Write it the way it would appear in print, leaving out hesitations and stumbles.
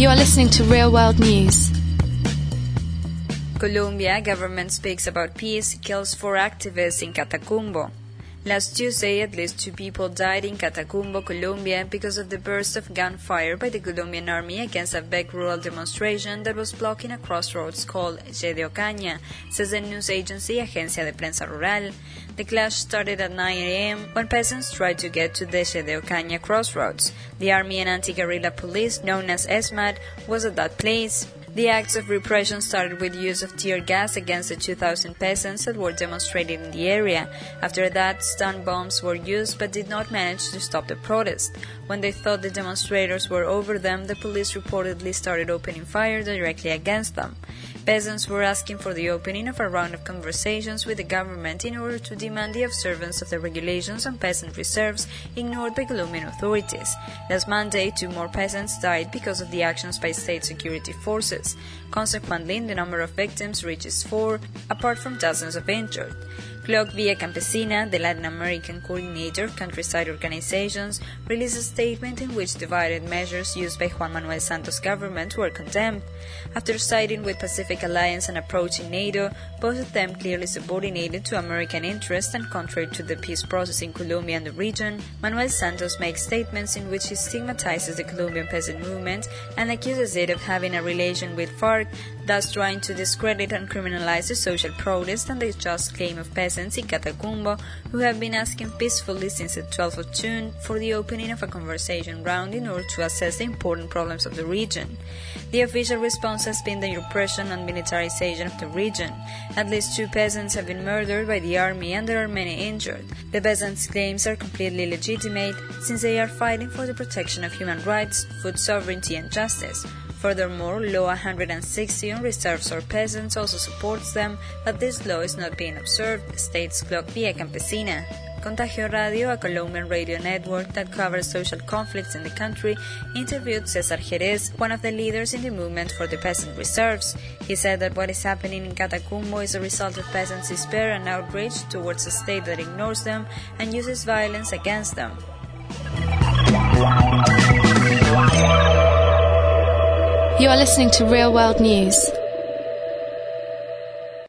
You are listening to Real World News. Colombia government speaks about peace, kills 4 activists in Catatumbo. Last Tuesday, at least 2 people died in Catatumbo, Colombia, because of the burst of gunfire by the Colombian army against a big rural demonstration that was blocking a crossroads called Ye de Ocaña, says the news agency Agencia de Prensa Rural. The clash started at 9 a.m. when peasants tried to get to the Ye de Ocaña crossroads. The army and anti-guerrilla police, known as ESMAD, was at that place. The acts of repression started with use of tear gas against the 2,000 peasants that were demonstrating in the area. After that, stun bombs were used but did not manage to stop the protest. When they thought the demonstrators were over them, the police reportedly started opening fire directly against them. Peasants were asking for the opening of a round of conversations with the government in order to demand the observance of the regulations on peasant reserves ignored by Colombian authorities. Last Monday, 2 more peasants died because of the actions by state security forces. Consequently, the number of victims reaches 4, apart from dozens of injured. CLOC Via Campesina, the Latin American coordinator of countryside organizations, released a statement in which divided measures used by Juan Manuel Santos' government were condemned. After siding with Pacific Alliance and approaching NATO, both of them clearly subordinated to American interests and contrary to the peace process in Colombia and the region, Manuel Santos makes statements in which he stigmatizes the Colombian peasant movement and accuses it of having a relation with FARC, thus trying to discredit and criminalize the social protest and the just claim of peasants in Catatumbo, who have been asking peacefully since the 12th of June for the opening of a conversation round in order to assess the important problems of the region. The official response has been the repression and militarization of the region. At least 2 peasants have been murdered by the army and there are many injured. The peasants' claims are completely legitimate since they are fighting for the protection of human rights, food sovereignty and justice. Furthermore, Law 160 on reserves or peasants also supports them, but this law is not being observed, states CLOC Via Campesina. Contagio Radio, a Colombian radio network that covers social conflicts in the country, interviewed Cesar Jerez, one of the leaders in the movement for the peasant reserves. He said that what is happening in Catatumbo is a result of peasants' despair and outrage towards a state that ignores them and uses violence against them. You are listening to Real World News.